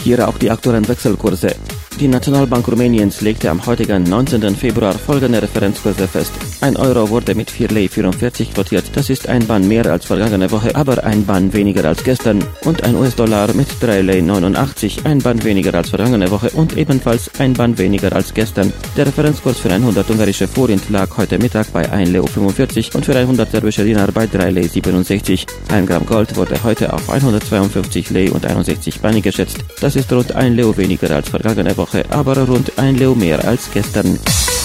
Hier auch die aktuellen Wechselkurse. Die Nationalbank Rumäniens legte am heutigen 19. Februar folgende Referenzkurse fest. 1 Euro wurde mit 4,44 Lei quotiert, das ist ein Bann mehr als vergangene Woche, aber ein Bann weniger als gestern. Und ein US-Dollar mit 3,89 Lei, ein Bann weniger als vergangene Woche und ebenfalls ein Bann weniger als gestern. Der Referenzkurs für 100 ungarische Forint lag heute Mittag bei 1,45 Lei und für 100 serbische Dinar bei 3,67 Lei. 1 Gramm Gold wurde heute auf 152 Lei und 61 Bani geschätzt. Das ist rund 1 Lei weniger als vergangene Woche, aber rund 1 Lei mehr als gestern.